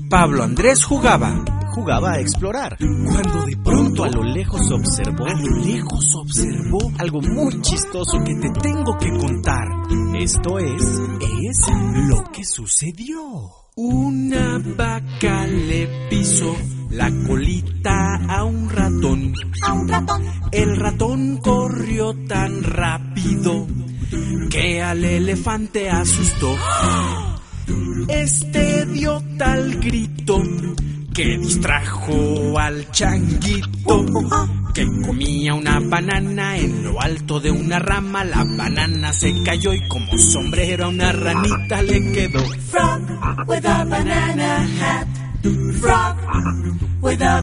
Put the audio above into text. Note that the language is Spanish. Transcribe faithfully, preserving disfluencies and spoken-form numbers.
Pablo Andrés jugaba. Jugaba a explorar, cuando de pronto a lo lejos observó, A lo lejos observó algo muy chistoso que te tengo que contar. Esto es, es lo que sucedió. Una vaca le pisó la colita a un ratón. A un ratón. El ratón corrió tan rápido que al elefante asustó. Este dio tal grito que distrajo al changuito, que comía una banana en lo alto de una rama. La banana se cayó y como sombrero a una ranita le quedó. Frog with a banana hat. Frog with a